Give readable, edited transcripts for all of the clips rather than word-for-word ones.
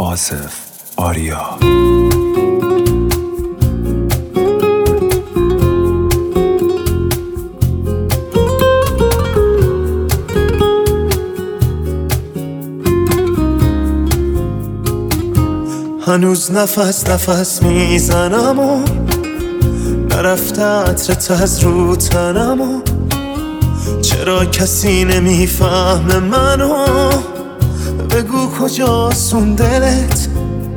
آصف آریا. هنوز نفس میزنم و نرفته عطرت از رو تنم و چرا کسی نمیفهمه منو؟ بگو کجاست اون دلت؟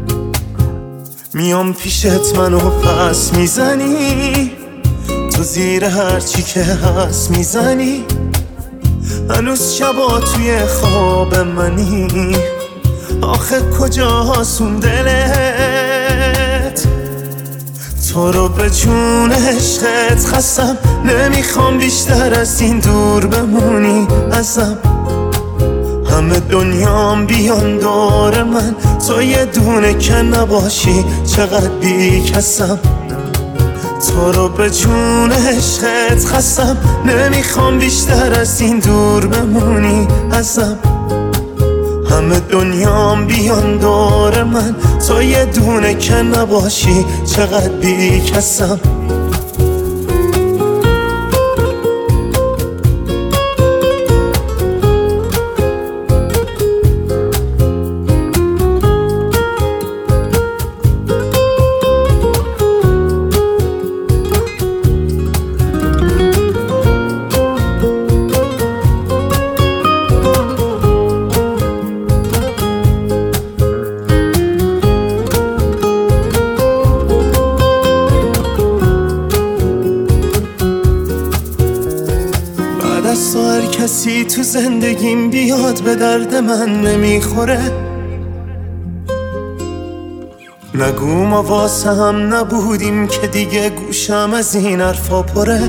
میام پیشت منو پس میزنی، تو زیر هرچی که هست میزنی. هنوز شبا توی خواب منی، آخه کجاست اون دلت؟ تو رو به جون عشقت خستم، نمیخوام بیشتر از این دور بمونی ازم. همه دنیام بیان دور من، تو یه دونه که نباشی چقدر بی کسم. تو رو به جون عشقت خستم، نمیخوام بیشتر از این دور بمونی ازم. همه دنیام بیان دور من، تو یه دونه که نباشی چقدر بی کسم. از تو هر کسی تو زندگیم بیاد به درد من نمیخوره. نگو ما واسه هم نبودیم که دیگه گوشم از این حرفا پره.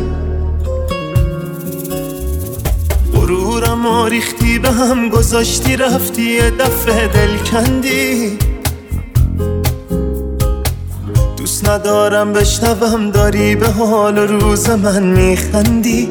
غرورم ریختی به هم گذاشتی، رفتی یه دفعه دل کندی. دوست ندارم بشنوم داری به حال روز من میخندی.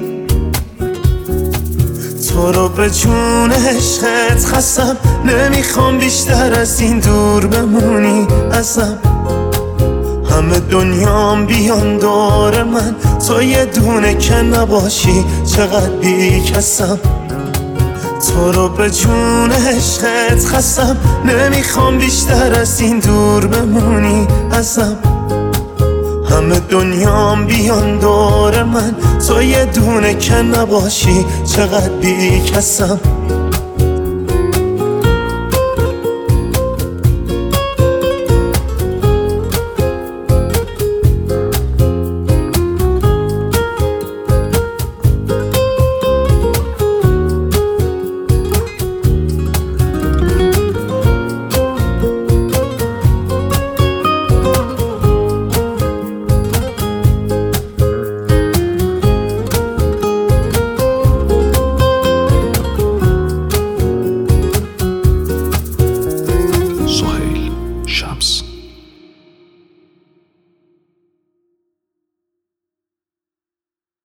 تو رو به جون عشقت خستم، نمیخوام بیشتر از این دور بمونی ازم. همه دنیام بیان دور من، تو یه دونه که نباشی چقدر بی کسم. تو رو به جون عشقت خستم، نمیخوام بیشتر از این دور بمونی ازم. همه دنیام بیان دور من، تو یه دونه که نباشی چقدر بی کسم.